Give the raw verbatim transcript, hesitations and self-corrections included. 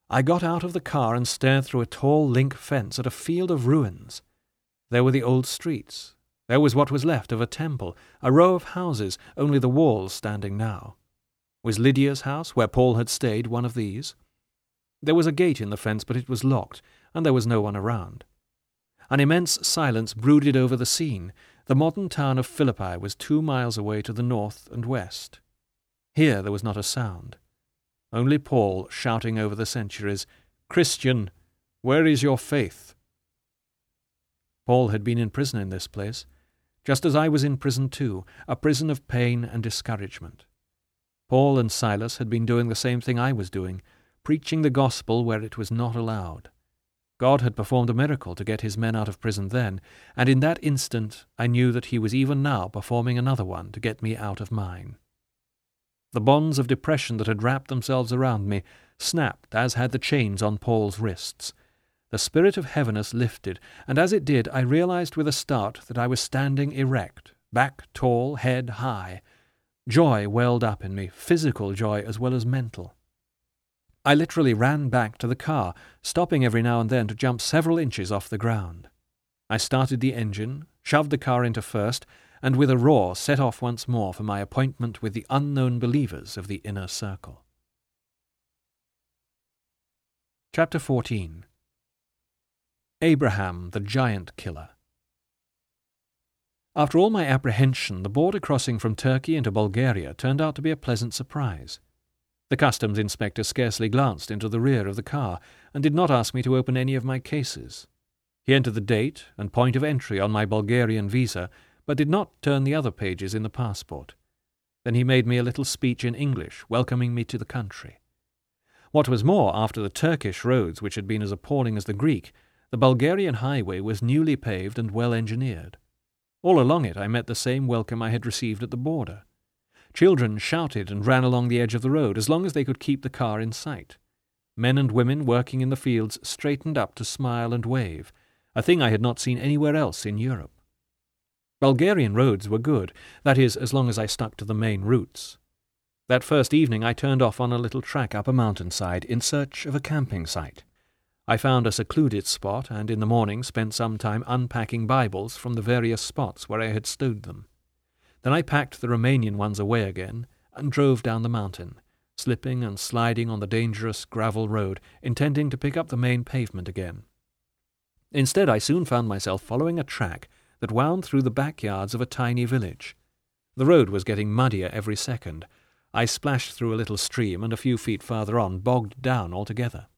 I got out of the car and stared through a tall link fence at a field of ruins. There were the old streets. There was what was left of a temple, a row of houses, only the walls standing now. Was Lydia's house, where Paul had stayed, one of these? There was a gate in the fence, but it was locked, and there was no one around. An immense silence brooded over the scene. The modern town of Philippi was two miles away to the north and west. Here there was not a sound. Only Paul shouting over the centuries, "Christian, where is your faith?" Paul had been in prison in this place, just as I was in prison too, a prison of pain and discouragement. Paul and Silas had been doing the same thing I was doing, preaching the gospel where it was not allowed. God had performed a miracle to get his men out of prison then, and in that instant I knew that he was even now performing another one to get me out of mine. The bonds of depression that had wrapped themselves around me snapped, as had the chains on Paul's wrists. The spirit of heaviness lifted, and as it did I realized with a start that I was standing erect, back tall, head high. Joy welled up in me, physical joy as well as mental. I literally ran back to the car, stopping every now and then to jump several inches off the ground. I started the engine, shoved the car into first, and with a roar set off once more for my appointment with the unknown believers of the inner circle. Chapter fourteen. Abraham, the Giant Killer. After all my apprehension, the border crossing from Turkey into Bulgaria turned out to be a pleasant surprise. The customs inspector scarcely glanced into the rear of the car, and did not ask me to open any of my cases. He entered the date and point of entry on my Bulgarian visa, but did not turn the other pages in the passport. Then he made me a little speech in English, welcoming me to the country. What was more, after the Turkish roads, which had been as appalling as the Greek, the Bulgarian highway was newly paved and well engineered. All along it I met the same welcome I had received at the border. Children shouted and ran along the edge of the road as long as they could keep the car in sight. Men and women working in the fields straightened up to smile and wave, a thing I had not seen anywhere else in Europe. Bulgarian roads were good, that is, as long as I stuck to the main routes. That first evening I turned off on a little track up a mountainside in search of a camping site. I found a secluded spot, and in the morning spent some time unpacking Bibles from the various spots where I had stowed them. Then I packed the Romanian ones away again, and drove down the mountain, slipping and sliding on the dangerous gravel road, intending to pick up the main pavement again. Instead, I soon found myself following a track that wound through the backyards of a tiny village. The road was getting muddier every second. I splashed through a little stream, and a few feet farther on bogged down altogether.